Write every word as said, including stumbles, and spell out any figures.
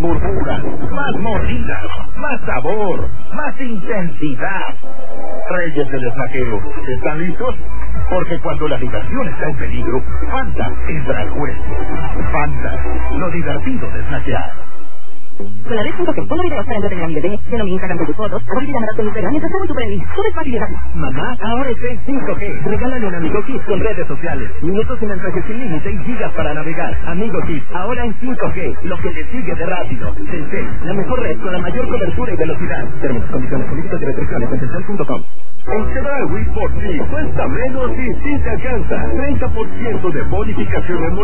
burbujas, más mordidas, más sabor, más intensidad. Reyes del snackeo, ¿están listos? Porque cuando la diversión está en peligro, Fanta entra al juego. Fanta, lo divertido de snackear. Con la red cinco G, pongo videos para entretener a mi bebé, lleno mi Instagram con tus fotos, ahora llamarás con Instagram mientras hago tu playlist. Todo es fácil de hacer. Mamá, ahora está en cinco G. Regálale un Amigo Kids con redes sociales, minutos y mensajes sin límite y gigas para navegar. Amigo Kids, ahora en cinco G, lo que le sigue de rápido. Telcel, la mejor red con la mayor cobertura y velocidad. Términos, condiciones, políticas y restricciones en telcel punto com. En Chedraui por ti cuesta menos y sí te alcanza. treinta por ciento de bonificación en